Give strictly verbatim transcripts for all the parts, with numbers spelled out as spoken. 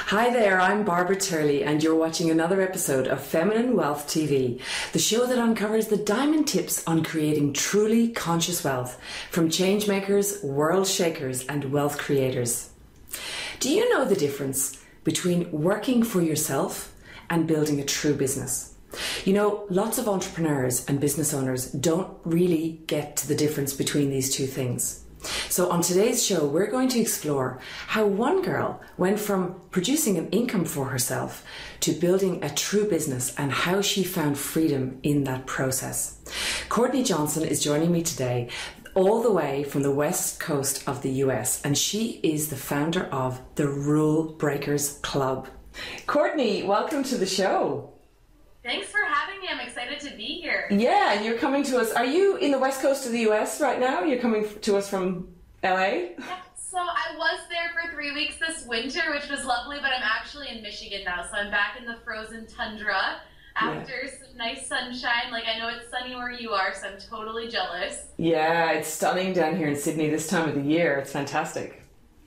Hi there, I'm Barbara Turley and you're watching another episode of Feminine Wealth T V, the show that uncovers the diamond tips on creating truly conscious wealth from changemakers, world shakers and wealth creators. Do you know the difference between working for yourself and building a true business? You know, lots of entrepreneurs and business owners don't really get to the difference between these two things. So on today's show, we're going to explore how one girl went from producing an income for herself to building a true business and how she found freedom in that process. Courtney Johnson is joining me today all the way from the west coast of the U S, and she is the founder of the Rule Breakers Club. Courtney, welcome to the show. Thanks for having me. I'm excited to be here. Yeah, and you're coming to us. Are you in the west coast of the U S right now? You're coming to us from L A? Yeah, so I was there for three weeks this winter, which was lovely, but I'm actually in Michigan now. So I'm back in the frozen tundra after yeah. some nice sunshine. Like, I know it's sunny where you are, so I'm totally jealous. Yeah, it's stunning down here in Sydney this time of the year. It's fantastic.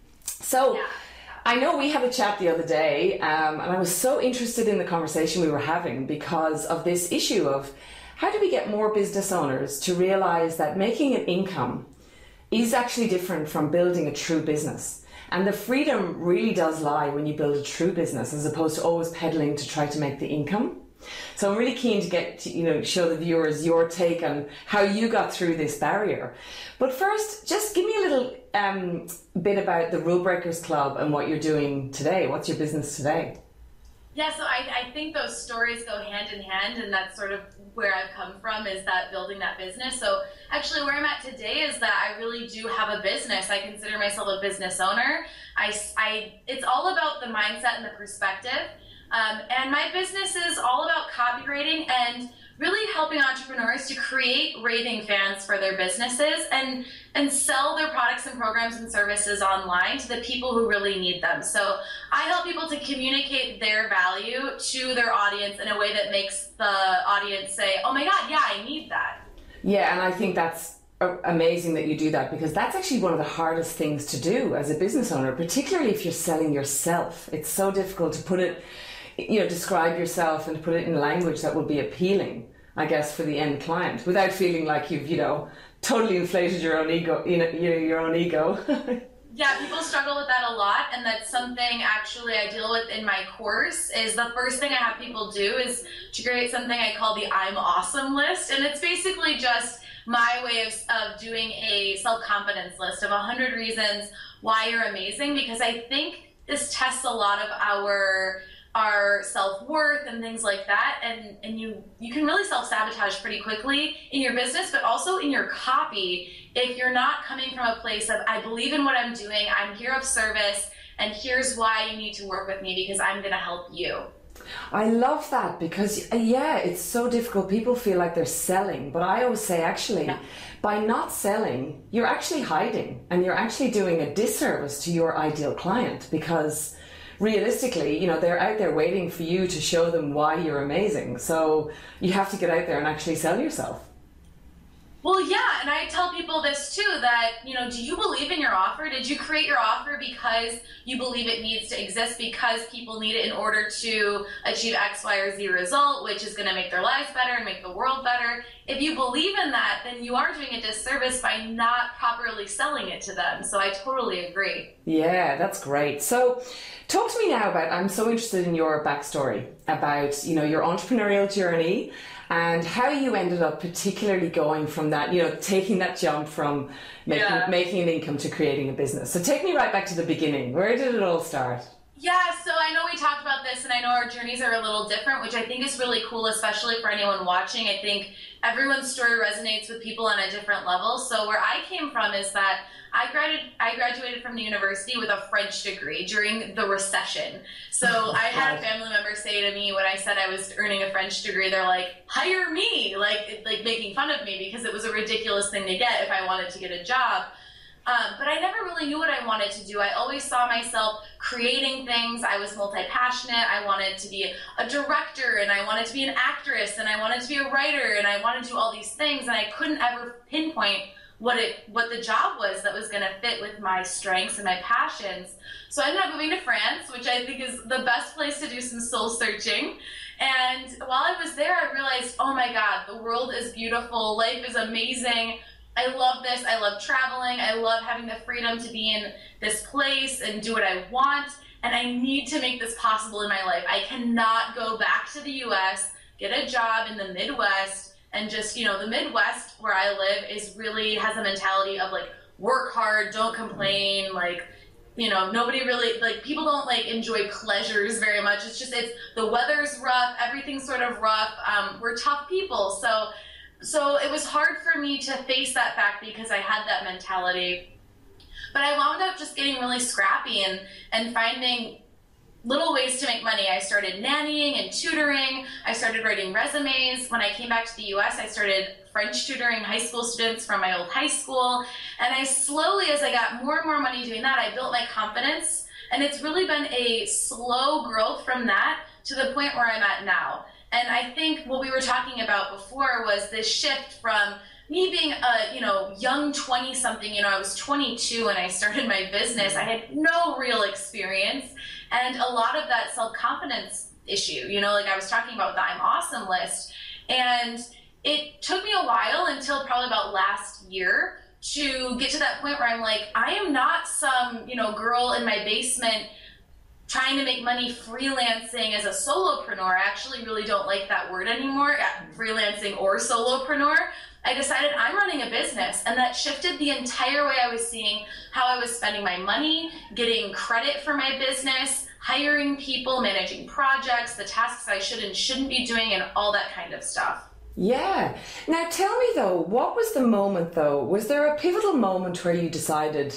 So... Yeah. I know we had a chat the other day, um, and I was so interested in the conversation we were having because of this issue of how do we get more business owners to realize that making an income is actually different from building a true business. And the freedom really does lie when you build a true business as opposed to always peddling to try to make the income. So I'm really keen to get to, you know, show the viewers your take on how you got through this barrier. But first, just give me a little um, bit about the Rule Breakers Club and what you're doing today. What's your business today? Yeah, so I, I think those stories go hand in hand, and that's sort of where I've come from, is that building that business. So actually where I'm at today is that I really do have a business. I consider myself a business owner. I, I, it's all about the mindset and the perspective. Um, and my business is all about copywriting and really helping entrepreneurs to create raving fans for their businesses and and sell their products and programs and services online to the people who really need them. So I help people to communicate their value to their audience in a way that makes the audience say, oh my God, yeah, I need that. Yeah, and I think that's amazing that you do that, because that's actually one of the hardest things to do as a business owner, particularly if you're selling yourself. It's so difficult to put it, you know, describe yourself and to put it in language that will be appealing, I guess, for the end client without feeling like you've, you know, totally inflated your own ego, you know, your own ego. Yeah, people struggle with that a lot, and that's something actually I deal with in my course. Is the first thing I have people do is to create something I call the I'm Awesome list, and it's basically just my way of, of doing a self-confidence list of one hundred reasons why you're amazing, because I think this tests a lot of our our self-worth and things like that, and and you you can really self-sabotage pretty quickly in your business, but also in your copy if you're not coming from a place of I believe in what I'm doing, I'm here of service, and here's why you need to work with me because I'm going to help you. I love that, because yeah, it's so difficult. People feel like they're selling, but I always say actually yeah. by not selling, you're actually hiding, and you're actually doing a disservice to your ideal client, because realistically, you know, they're out there waiting for you to show them why you're amazing. So you have to get out there and actually sell yourself. Well, yeah, and I tell people this too, that, you know, do you believe in your offer? Did you create your offer because you believe it needs to exist, because people need it in order to achieve X, Y, or Z result, which is going to make their lives better and make the world better? If you believe in that, then you are doing a disservice by not properly selling it to them. So I totally agree. Yeah, that's great. So talk to me now about, I'm so interested in your backstory about, you know, your entrepreneurial journey and how you ended up particularly going from that, you know, taking that jump from making, yeah. making an income to creating a business. So take me right back to the beginning. Where did it all start? Yeah, so I know we talked about this, and I know our journeys are a little different, which I think is really cool, especially for anyone watching. I think everyone's story resonates with people on a different level. So where I came from is that I graduated, I graduated from the university with a French degree during the recession. So I had a family member say to me when I said I was earning a French degree, they're like, hire me, like, like making fun of me because it was a ridiculous thing to get if I wanted to get a job. Um, but I never really knew what I wanted to do. I always saw myself creating things. I was multi-passionate. I wanted to be a director, and I wanted to be an actress, and I wanted to be a writer, and I wanted to do all these things, and I couldn't ever pinpoint what it what the job was that was going to fit with my strengths and my passions. So I ended up moving to France, which I think is the best place to do some soul searching. And while I was there, I realized, oh my God, the world is beautiful. Life is amazing. I love this. I love traveling. I love having the freedom to be in this place and do what I want. And I need to make this possible in my life. I cannot go back to the U S, get a job in the Midwest, and just, you know, the Midwest where I live is really has a mentality of like, work hard, don't complain, like, you know, nobody really, like, people don't, like, enjoy pleasures very much. It's just, it's, the weather's rough, everything's sort of rough. Um, we're tough people. So, so it was hard for me to face that fact because I had that mentality. But I wound up just getting really scrappy and, and finding little ways to make money. I started nannying and tutoring. I started writing resumes. When I came back to the U S, I started French tutoring high school students from my old high school. And I slowly, as I got more and more money doing that, I built my confidence. And it's really been a slow growth from that to the point where I'm at now. And I think what we were talking about before was this shift from me being a, you know, young twenty-something, you know, I was twenty-two when I started my business. I had no real experience. And a lot of that self-confidence issue, you know, like I was talking about the I'm Awesome list. And it took me a while until probably about last year to get to that point where I'm like, I am not some, you know, girl in my basement trying to make money freelancing as a solopreneur. I actually really don't like that word anymore, freelancing or solopreneur. I decided I'm running a business, and that shifted the entire way I was seeing how I was spending my money, getting credit for my business, hiring people, managing projects, the tasks I should and shouldn't be doing, and all that kind of stuff. Yeah. Now tell me though, what was the moment though? Was there a pivotal moment where you decided,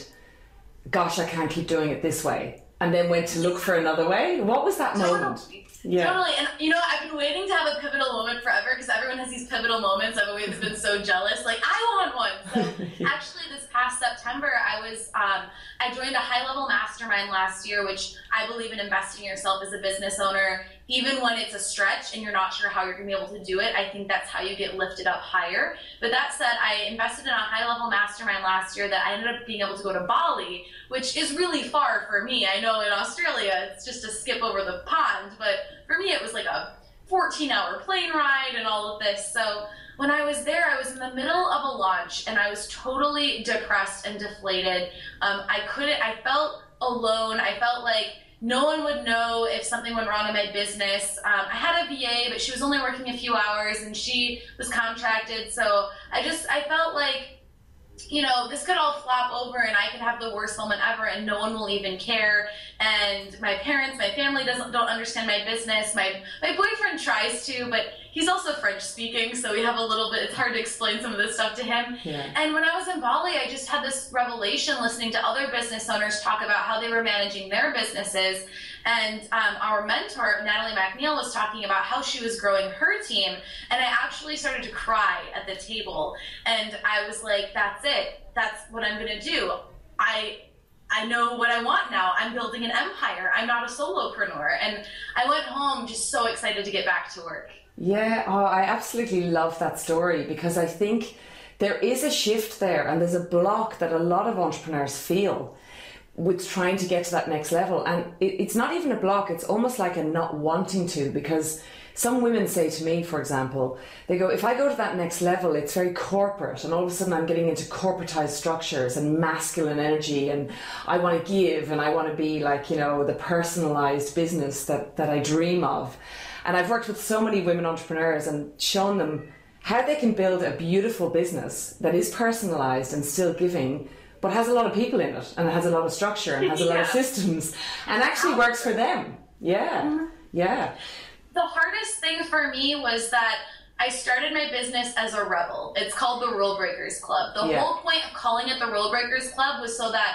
gosh, I can't keep doing it this way, and then went to look for another way? What was that moment? Yeah. Totally. And, you know, I've been waiting to have a pivotal moment forever because everyone has these pivotal moments. I've always been so jealous. Like, I want one. So actually, this past September, I was, um, I joined a high-level mastermind last year, which I believe in investing in yourself as a business owner. Even when it's a stretch and you're not sure how you're going to be able to do it, I think that's how you get lifted up higher. But that said, I invested in a high-level mastermind last year that I ended up being able to go to Bali, which is really far for me. I know in Australia, it's just a skip over the pond, but for me, it was like a fourteen-hour plane ride and all of this. So when I was there, I was in the middle of a launch, and I was totally depressed and deflated. Um, I couldn't, I felt alone. I felt like no one would know if something went wrong in my business. Um, I had a V A, but she was only working a few hours, and she was contracted. So I just, I felt like, you know, this could all flop over and I could have the worst moment ever and no one will even care. And my parents, my family doesn't don't understand my business. My my boyfriend tries to, but he's also French speaking, so we have a little bit, it's hard to explain some of this stuff to him. Yeah. And when I was in Bali, I just had this revelation listening to other business owners talk about how they were managing their businesses. And um, our mentor, Natalie McNeil, was talking about how she was growing her team. And I actually started to cry at the table. And I was like, that's it. That's what I'm going to do. I I know what I want now. I'm building an empire. I'm not a solopreneur. And I went home just so excited to get back to work. Yeah, oh, I absolutely love that story because I think there is a shift there and there's a block that a lot of entrepreneurs feel with trying to get to that next level. And it, it's not even a block, it's almost like a not wanting to, because some women say to me, for example, they go, if I go to that next level, it's very corporate and all of a sudden I'm getting into corporatized structures and masculine energy and I want to give and I want to be like, you know, the personalized business that, that I dream of. And I've worked with so many women entrepreneurs and shown them how they can build a beautiful business that is personalized and still giving, but has a lot of people in it and it has a lot of structure and has a yeah. lot of systems and actually works for them. Yeah, mm-hmm. yeah. The hardest thing for me was that I started my business as a rebel. It's called the Rule Breakers Club. The yeah. whole point of calling it the Rule Breakers Club was so that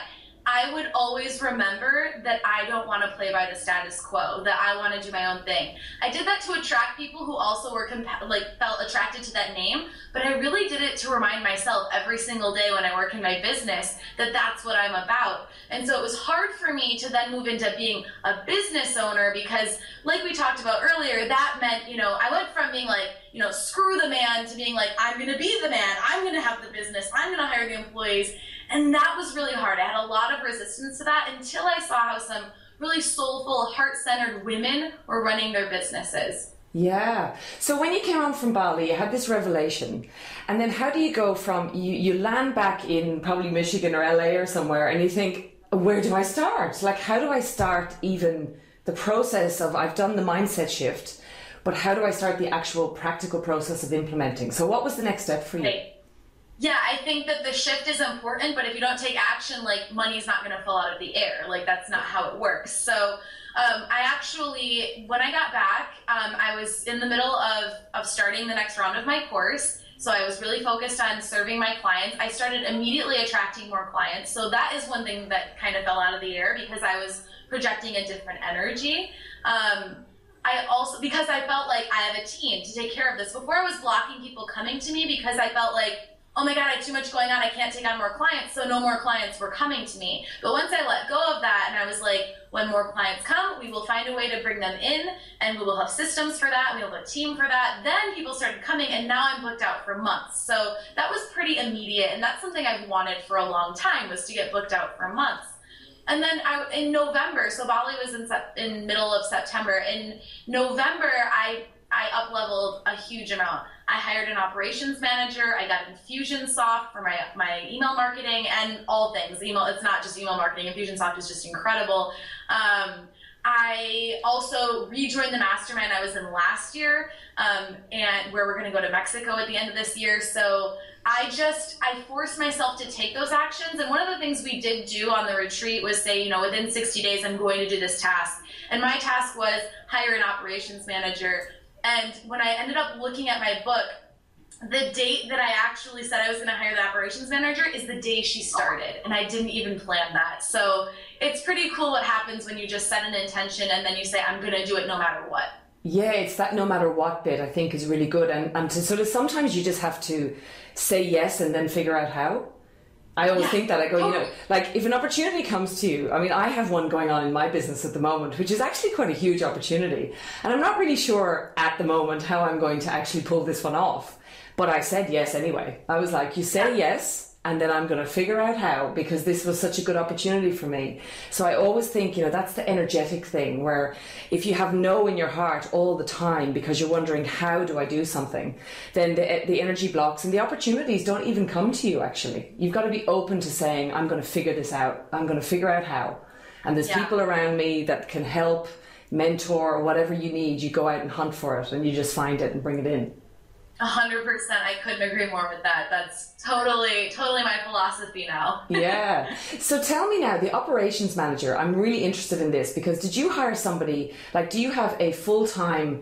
I would always remember that I don't want to play by the status quo, that I want to do my own thing. I did that to attract people who also were compa- like felt attracted to that name, but I really did it to remind myself every single day when I work in my business that that's what I'm about. And so it was hard for me to then move into being a business owner because, like we talked about earlier, that meant, you know, I went from being like, you know, screw the man to being like, I'm going to be the man, I'm going to have the business, I'm going to hire the employees. And that was really hard. I had a lot of resistance to that until I saw how some really soulful, heart-centered women were running their businesses. Yeah. So when you came on from Bali, you had this revelation. And then how do you go from, you, you land back in probably Michigan or L A or somewhere, and you think, where do I start? Like, how do I start even the process of, I've done the mindset shift, but how do I start the actual practical process of implementing? So what was the next step for you? Right. Yeah, I think that the shift is important, but if you don't take action, like, money's not going to fall out of the air. Like, that's not how it works. So um, I actually, when I got back, um, I was in the middle of, of starting the next round of my course. So I was really focused on serving my clients. I started immediately attracting more clients. So that is one thing that kind of fell out of the air because I was projecting a different energy. Um, I also, because I felt like I have a team to take care of this. Before I was blocking people coming to me because I felt like, oh my God, I have too much going on, I can't take on more clients, so no more clients were coming to me. But once I let go of that and I was like, when more clients come, we will find a way to bring them in and we will have systems for that, we will have a team for that. Then people started coming and now I'm booked out for months. So that was pretty immediate and that's something I've wanted for a long time, was to get booked out for months. And then I, in November, so Bali was in, in middle of September. In November, I I up-leveled a huge amount. I hired an operations manager. I got Infusionsoft for my my email marketing and all things. Email. It's not just email marketing. Infusionsoft is just incredible. Um, I also rejoined the mastermind I was in last year, um, and where we're going to go to Mexico at the end of this year. So I just, I forced myself to take those actions. And one of the things we did do on the retreat was say, you know, within sixty days, I'm going to do this task. And my task was hire an operations manager. And when I ended up looking at my book, the date that I actually said I was going to hire the operations manager is the day she started. And I didn't even plan that. So it's pretty cool what happens when you just set an intention and then you say, I'm going to do it no matter what. Yeah, it's that no matter what bit I think is really good. And, and to sort of sometimes you just have to say yes and then figure out how. I always yeah, think that. I go, totally. You know, like if an opportunity comes to you, I mean, I have one going on in my business at the moment, which is actually quite a huge opportunity. And I'm not really sure at the moment how I'm going to actually pull this one off. But I said yes anyway. I was like, you say yes, and then I'm going to figure out how, because this was such a good opportunity for me. So I always think, you know, that's the energetic thing where if you have no in your heart all the time because you're wondering, how do I do something? Then the, the energy blocks and the opportunities don't even come to you, actually. You've got to be open to saying, I'm going to figure this out. I'm going to figure out how. And there's yeah. people around me that can help, mentor, or whatever you need. You go out and hunt for it and you just find it and bring it in. A hundred percent. I couldn't agree more with that. That's totally, totally my philosophy now. Yeah. So tell me now, the operations manager, I'm really interested in this because did you hire somebody, like do you have a full-time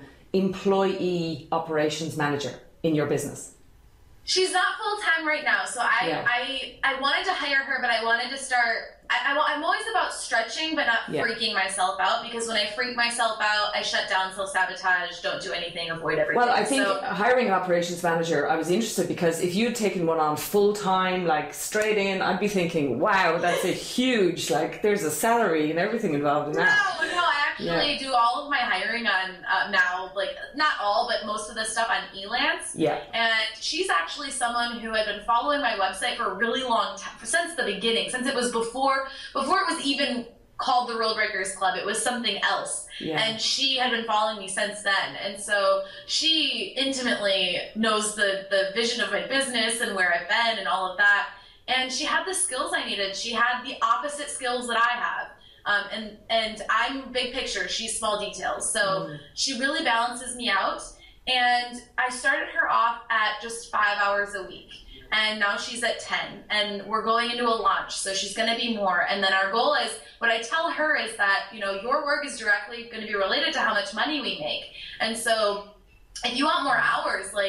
employee operations manager in your business? She's not full-time right now. So I, yeah. I, I wanted to hire her, but I wanted to start, I, I, I'm always about stretching, but not yeah. freaking myself out, because when I freak myself out, I shut down, self-sabotage, don't do anything, avoid everything. Well, I think so, hiring an operations manager, I was interested because if you'd taken one on full-time, like straight in, I'd be thinking, wow, that's a huge, like there's a salary and everything involved in that. No, no, I actually yeah. do all of my hiring on uh, now, like not all, but most of the stuff on Elance. Yeah. And she's actually someone who had been following my website for a really long time, since the beginning, since it was before, before it was even called the Rule Breakers Club. It was something else. Yeah. And she had been following me since then. And so she intimately knows the, the vision of my business and where I've been and all of that. And she had the skills I needed. She had the opposite skills that I have. Um, and, and I'm big picture, she's small details. So mm. she really balances me out. And I started her off at just five hours a week. And now she's at ten. And we're going into a launch, so she's going to be more. And then our goal is, what I tell her is that, you know, your work is directly going to be related to how much money we make. And so if you want more hours, like,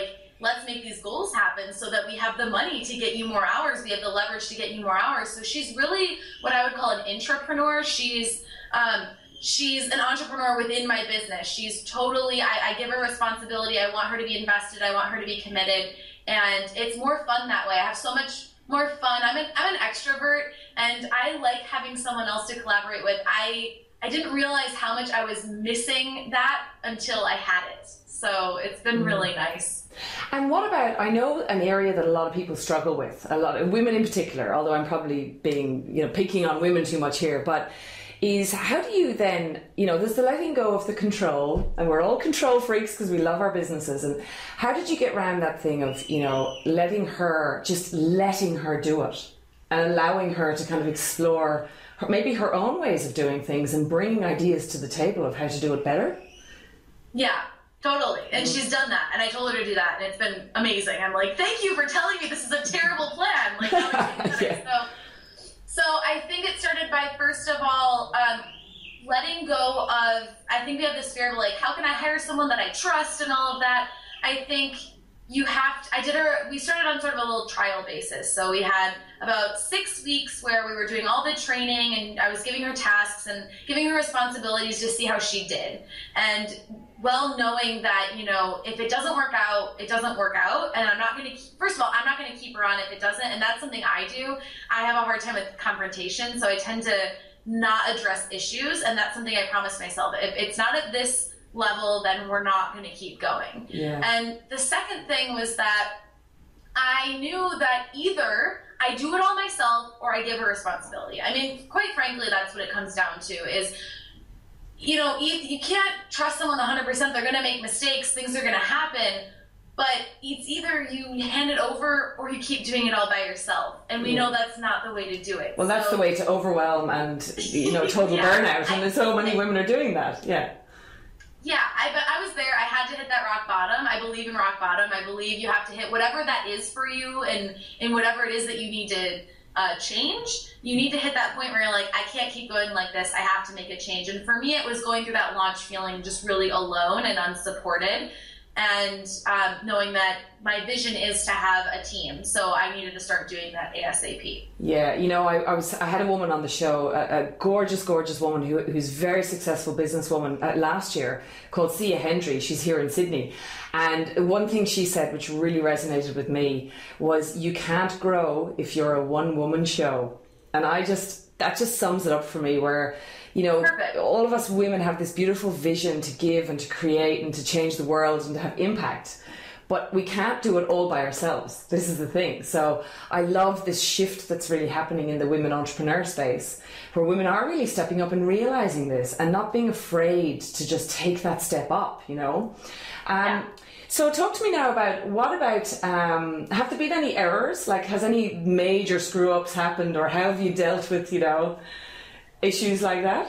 let's make these goals happen so that we have the money to get you more hours. We have the leverage to get you more hours. So she's really what I would call an intrapreneur. She's, um, she's an entrepreneur within my business. She's totally, I, I give her responsibility. I want her to be invested. I want her to be committed. And it's more fun that way. I have so much more fun. I'm an, I'm an extrovert, and I like having someone else to collaborate with. I I didn't realize how much I was missing that until I had it. So it's been mm. really nice. And what about, I know an area that a lot of people struggle with, a lot of women in particular, although I'm probably being, you know, picking on women too much here, but is how do you then, you know, there's the letting go of the control, and we're all control freaks because we love our businesses, and how did you get around that thing of, you know, letting her, just letting her do it and allowing her to kind of explore her, maybe her own ways of doing things and bringing ideas to the table of how to do it better? Yeah, totally. And mm-hmm. she's done that, and I told her to do that, and it's been amazing. I'm like, thank you for telling me this is a terrible plan. Like, how would you yeah. so So I think it started by, first of all, um, letting go of, I think we have this fear of like, how can I hire someone that I trust and all of that. I think you have to, I did her, we started on sort of a little trial basis. So we had about six weeks where we were doing all the training, and I was giving her tasks and giving her responsibilities to see how she did. And well knowing that, you know, if it doesn't work out, it doesn't work out. And I'm not going to, first of all, I'm not going to keep her on if it doesn't. And that's something I do. I have a hard time with confrontation. So I tend to not address issues. And that's something I promised myself. If it's not at this level, then we're not going to keep going. Yeah. And the second thing was that I knew that either I do it all myself or I give her responsibility. I mean, quite frankly, that's what it comes down to is, you know, you, you can't trust someone one hundred percent. They're going to make mistakes. Things are going to happen. But it's either you hand it over or you keep doing it all by yourself. And we yeah. know that's not the way to do it. Well, that's so, the way to overwhelm and, you know, total yeah, burnout. And I, so many I, women are doing that. Yeah. Yeah, I, but I was there. I had to hit that rock bottom. I believe in rock bottom. I believe you have to hit whatever that is for you, and, and whatever it is that you need to Uh, change, you need to hit that point where you're like, I can't keep going like this, I have to make a change. And for me, it was going through that launch feeling just really alone and unsupported, and um, knowing that my vision is to have a team, so I needed to start doing that ASAP. Yeah, you know, I, I was I had a woman on the show, a, a gorgeous, gorgeous woman who, who's a very successful businesswoman uh, last year, called Sia Hendry. She's here in Sydney. And one thing she said, which really resonated with me, was you can't grow if you're a one-woman show. And I just, that just sums it up for me, where, you know, Perfect. All of us women have this beautiful vision to give and to create and to change the world and to have impact. But we can't do it all by ourselves. This is the thing. So I love this shift that's really happening in the women entrepreneur space, where women are really stepping up and realizing this and not being afraid to just take that step up, you know. Um, yeah. So talk to me now about, what about, um, have there been any errors? Like, has any major screw-ups happened, or how have you dealt with, you know, issues like that?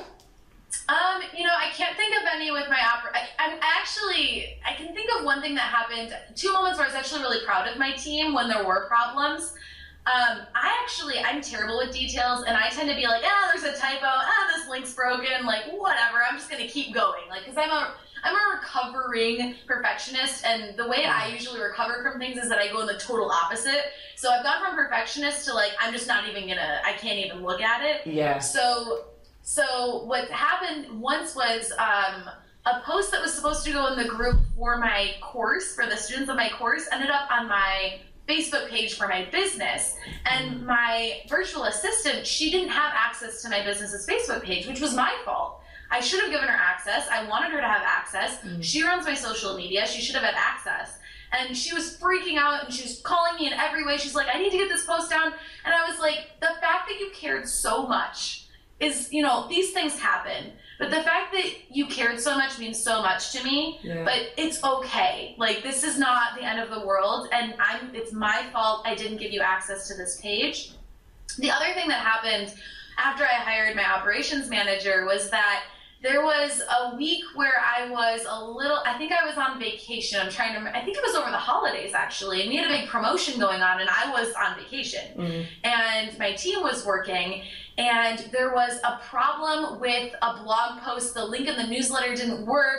Um, you know, I can't think of any with my opera. I, I'm actually, I can think of one thing that happened, two moments where I was actually really proud of my team when there were problems. Um, I actually, I'm terrible with details, and I tend to be like, ah, there's a typo, ah, this link's broken, like, whatever, I'm just going to keep going. Like, because I'm a, I'm a recovering perfectionist, and the way I usually recover from things is that I go in the total opposite. So I've gone from perfectionist to, like, I'm just not even going to, I can't even look at it. Yeah. So, so what happened once was, um, a post that was supposed to go in the group for my course, for the students of my course, ended up on my Facebook page for my business. And my virtual assistant, she didn't have access to my business's Facebook page, which was my fault. I should have given her access. I wanted her to have access. Mm. She runs my social media. She should have had access. And she was freaking out, and she was calling me in every way. She's like, I need to get this post down. And I was like, the fact that you cared so much is, you know, these things happen. But the fact that you cared so much means so much to me. Yeah. But it's okay. Like, this is not the end of the world, and I'm. It's my fault I didn't give you access to this page. The other thing that happened after I hired my operations manager was that there was a week where I was a little, I think I was on vacation. I'm trying to remember. I think it was over the holidays, actually. And we had a big promotion going on, and I was on vacation. Mm-hmm. And my team was working. And there was a problem with a blog post. The link in the newsletter didn't work.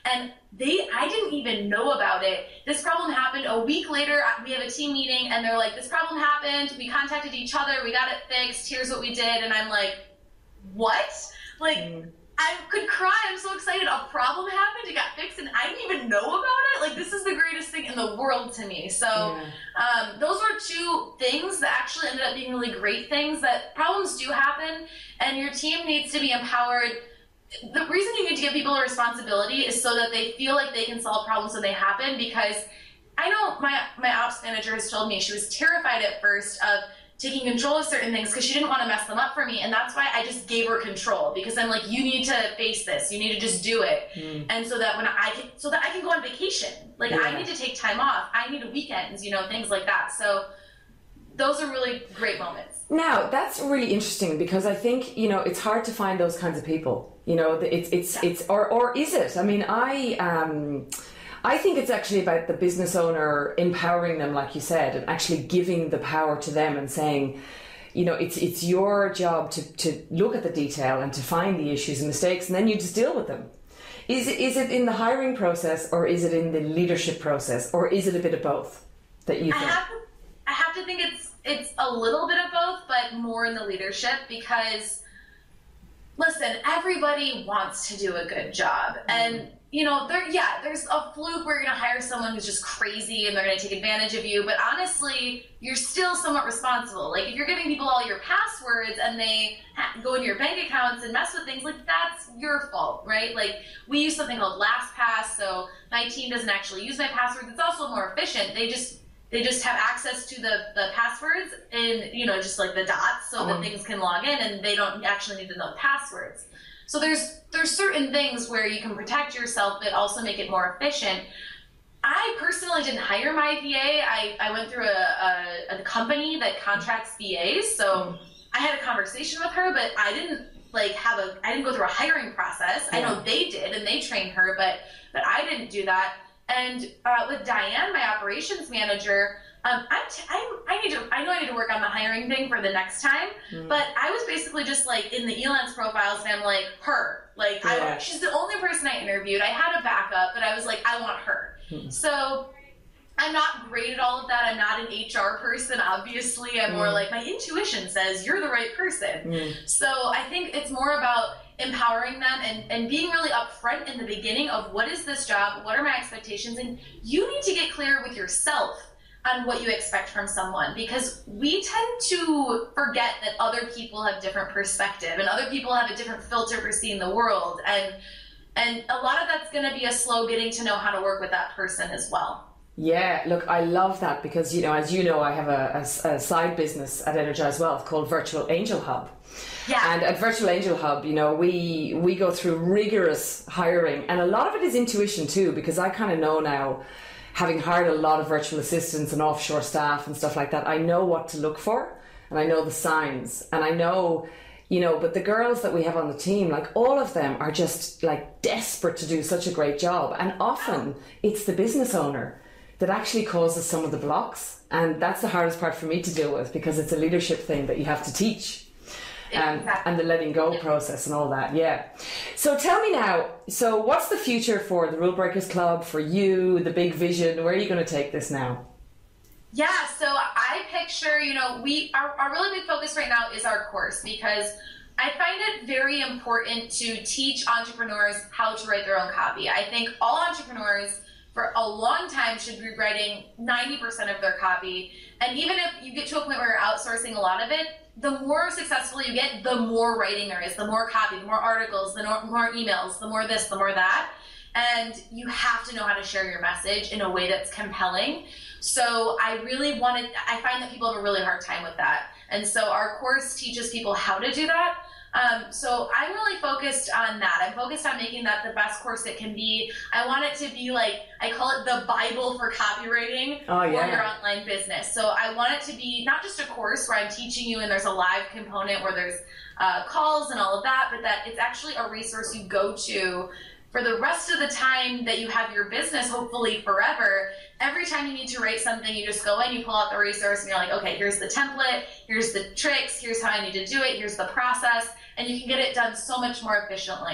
And they, I didn't even know about it. This problem happened a week later. We have a team meeting and they're like, this problem happened. We contacted each other. We got it fixed. Here's what we did. And I'm like, what? Like, mm. I could cry. I'm so excited. A problem happened. It got fixed and I didn't even know about it. Like, this is the greatest thing in the world to me. So yeah. um, those were two things that actually ended up being really great things. That problems do happen and your team needs to be empowered. The reason you need to give people a responsibility is so that they feel like they can solve problems when they happen, because I know my, my ops manager has told me she was terrified at first of taking control of certain things because she didn't want to mess them up for me. And that's why I just gave her control, because I'm like, you need to face this. You need to just do it. Mm. And so that when I can, so that I can go on vacation, like yeah. I need to take time off. I need weekends, you know, things like that. So those are really great moments. Now, that's really interesting, because I think, you know, it's hard to find those kinds of people. You know, it's, it's, yeah. it's, or, or is it? I mean, I, um, I think it's actually about the business owner empowering them, like you said, and actually giving the power to them and saying, you know, it's, it's your job to, to look at the detail and to find the issues and mistakes, and then you just deal with them. Is it, is it in the hiring process, or is it in the leadership process, or is it a bit of both that you think? I have to, I have to think it's, it's a little bit of both, but more in the leadership, because listen, everybody wants to do a good job. And, you know, there, yeah, there's a fluke where you're going to hire someone who's just crazy and they're going to take advantage of you. But honestly, you're still somewhat responsible. Like, if you're giving people all your passwords and they ha- go into your bank accounts and mess with things, like, that's your fault, right? Like, we use something called LastPass, so my team doesn't actually use my passwords. It's also more efficient. They just... They just have access to the, the passwords in, you know, just like the dots, so that things can log in, and they don't actually need to know the passwords. So there's there's certain things where you can protect yourself but also make it more efficient. I personally didn't hire my V A. I, I went through a, a, a company that contracts V As, so I had a conversation with her, but I didn't like have a I didn't go through a hiring process. Yeah. I know they did, and they trained her, but but I didn't do that. And uh, with Diane, my operations manager, um, I'm t- I'm, I need to, I know I need to work on the hiring thing for the next time, mm. but I was basically just like in the Elance profiles, and I'm like, her, like, yeah. I, she's the only person I interviewed. I had a backup, but I was like, I want her. Mm. So I'm not great at all of that. I'm not an H R person, obviously. I'm mm. more like, my intuition says you're the right person. Mm. So I think it's more about empowering them and, and being really upfront in the beginning of what is this job, what are my expectations, and you need to get clear with yourself on what you expect from someone, because we tend to forget that other people have different perspective and other people have a different filter for seeing the world, and and a lot of that's going to be a slow getting to know how to work with that person as well. Yeah, look, I love that, because, you know, as you know, I have a, a, a side business at Energize Wealth called Virtual Angel Hub. Yeah. And at Virtual Angel Hub, you know, we we go through rigorous hiring, and a lot of it is intuition too, because I kind of know now, having hired a lot of virtual assistants and offshore staff and stuff like that, I know what to look for, and I know the signs, and I know, you know, but the girls that we have on the team, like, all of them are just like desperate to do such a great job, and often it's the business owner that actually causes some of the blocks, and that's the hardest part for me to deal with, because it's a leadership thing that you have to teach. Um, exactly. And the letting go process and all that, yeah. So tell me now, so what's the future for the Rule Breakers Club, for you, the big vision? Where are you going to take this now? Yeah, so I picture, you know, we our, our really big focus right now is our course, because I find it very important to teach entrepreneurs how to write their own copy. I think all entrepreneurs for a long time should be writing ninety percent of their copy. And even if you get to a point where you're outsourcing a lot of it, the more successful you get, the more writing there is, the more copy, the more articles, the more emails, the more this, the more that. And you have to know how to share your message in a way that's compelling. So I really wanted, I find that people have a really hard time with that. And so our course teaches people how to do that. Um, so I'm really focused on that. I'm focused on making that the best course it can be. I want it to be like, I call it the Bible for copywriting oh, yeah. for your online business. So I want it to be not just a course where I'm teaching you and there's a live component where there's uh, calls and all of that, but that it's actually a resource you go to for the rest of the time that you have your business, hopefully forever. Every time you need to write something, you just go in, you pull out the resource, and you're like, okay, here's the template, here's the tricks, here's how I need to do it, here's the process, and you can get it done so much more efficiently.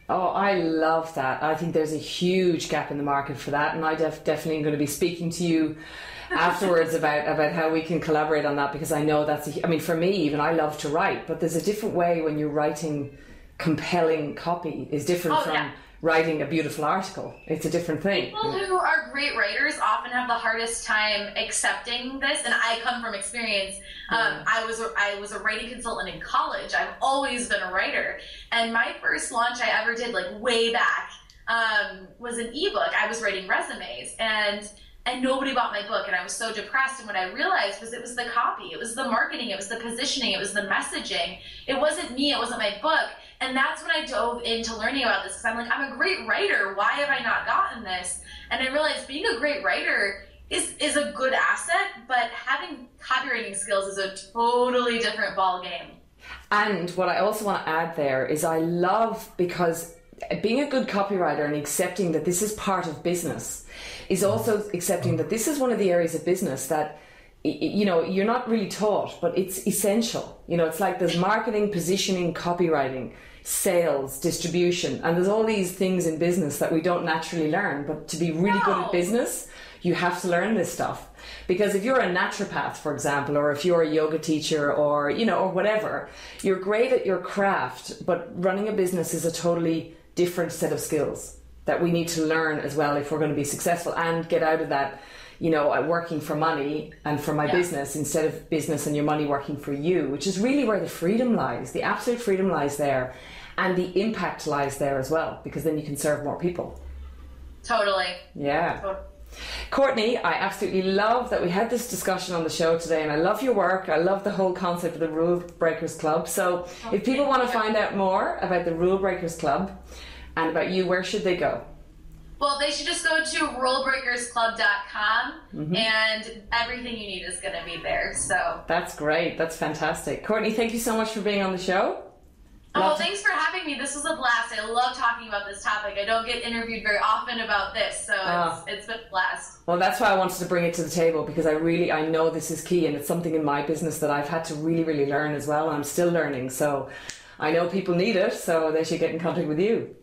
Oh, I love that. I think there's a huge gap in the market for that, and I def- definitely am going to be speaking to you afterwards about, about how we can collaborate on that, because I know that's, a, I mean, for me even, I love to write, but there's a different way when you're writing compelling copy is different oh, from yeah. writing a beautiful article. It's a different thing. People who are great writers often have the hardest time accepting this, and I come from experience. Um, yeah. I was a, I was a writing consultant in college. I've always been a writer, and my first launch I ever did, like way back, um, was an ebook. I was writing resumes, and and nobody bought my book, and I was so depressed. And what I realized was it was the copy, it was the marketing, it was the positioning, it was the messaging. It wasn't me, it wasn't my book. And that's when I dove into learning about this, because I'm like, I'm a great writer. Why have I not gotten this? And I realized being a great writer is, is a good asset, but having copywriting skills is a totally different ball game. And what I also want to add there is I love, because being a good copywriter and accepting that this is part of business is also accepting that this is one of the areas of business that, you know, you're not really taught, but it's essential. You know, it's like there's marketing, positioning, copywriting, sales, distribution, and there's all these things in business that we don't naturally learn. But to be really no. good at business, you have to learn this stuff. Because if you're a naturopath, for example, or if you're a yoga teacher, or, you know, or whatever, you're great at your craft, but running a business is a totally different set of skills that we need to learn as well if we're going to be successful and get out of that, you know, working for money and for my yeah. business instead of business and your money working for you, which is really where the freedom lies. The absolute freedom lies there, and the impact lies there as well, because then you can serve more people. Totally. Yeah. Totally. Courtney, I absolutely love that we had this discussion on the show today, and I love your work. I love the whole concept of the Rule Breakers Club. So oh, if people want to find out more about the Rule Breakers Club and about you, where should they go? Well, they should just go to rule breakers club dot com, mm-hmm. and everything you need is going to be there. So that's great. That's fantastic. Courtney, thank you so much for being on the show. Oh, well, thanks for having me. This was a blast. I love talking about this topic. I don't get interviewed very often about this, so oh. it's, it's been a blast. Well, that's why I wanted to bring it to the table, because I really, I know this is key, and it's something in my business that I've had to really, really learn as well. I'm still learning, so I know people need it, so they should get in contact with you.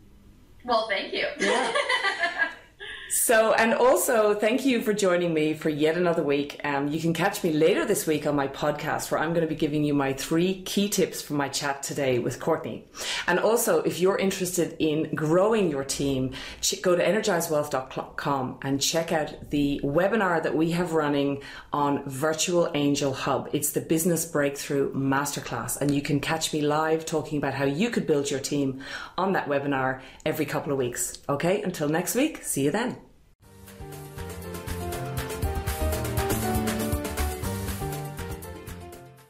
Well, thank you. Yeah. So, and also thank you for joining me for yet another week. Um, you can catch me later this week on my podcast, where I'm going to be giving you my three key tips from my chat today with Courtney. And also, if you're interested in growing your team, go to energize wealth dot com and check out the webinar that we have running on Virtual Angel Hub. It's the Business Breakthrough Masterclass, and you can catch me live talking about how you could build your team on that webinar every couple of weeks. Okay, until next week, see you then.